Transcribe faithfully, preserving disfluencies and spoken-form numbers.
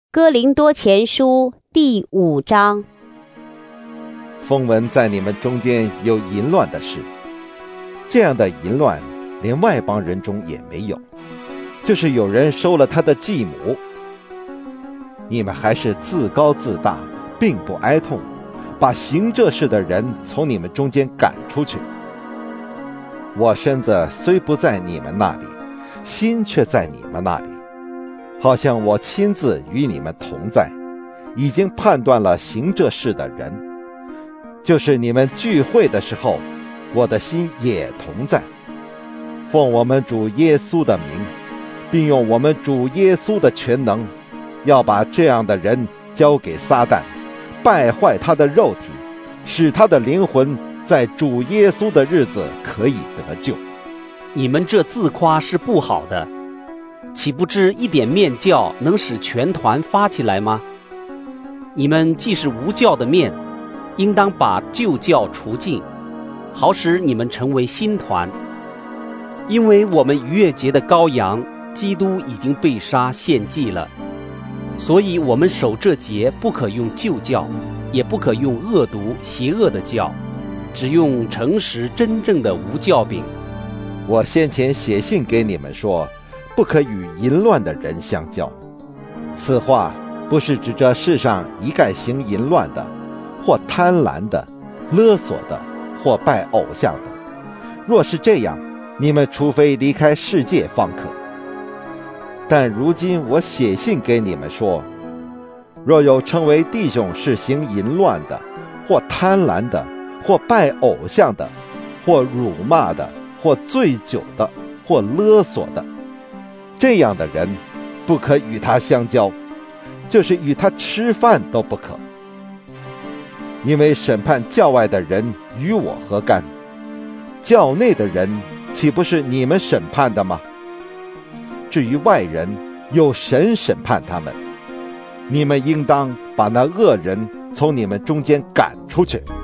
哥林多前书第五章。 风闻在你们中间有淫乱的事，这样的淫乱连外邦人中也没有，就是有人收了他的继母。你们还是自高自大，并不哀痛，把行这事的人从你们中间赶出去。我身子虽不在你们那里，心却在你们那里，好像我亲自与你们同在，已经判断了行这事的人。就是你们聚会的时候，我的心也同在。奉我们主耶稣的名，并用我们主耶稣的全能，要把这样的人交给撒旦，败坏他的肉体，使他的灵魂在主耶稣的日子可以得救。 你们这自夸是不好的，岂不知一点面酵能使全团发起来吗？你们既是无酵的面，应当把旧酵除尽，好使你们成为新团。因为我们逾越节的羔羊基督已经被杀献祭了，所以我们守这节不可用旧酵，也不可用恶毒邪恶的酵，只用诚实真正的无酵饼。 我先前写信给你们说，不可与淫乱的人相交。此话不是指着世上一概行淫乱的，或贪婪的、勒索的，或拜偶像的。若是这样，你们除非离开世界方可。但如今我写信给你们说，若有称为弟兄是行淫乱的，或贪婪的，或拜偶像的，或辱骂的，或醉酒的，或勒索的，这样的人不可与他相交，就是与他吃饭都不可。因为审判教外的人与我何干？教内的人岂不是你们审判的吗？至于外人，有神审判他们。你们应当把那恶人从你们中间赶出去。